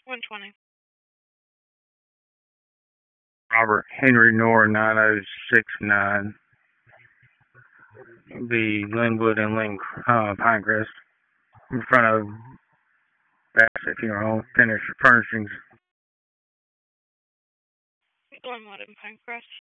120. Robert Henry Nor 9069. The Linwood and Pinecrest. In front of Bassett Funeral Home. Finish furnishings. Glenwood and Pinecrest.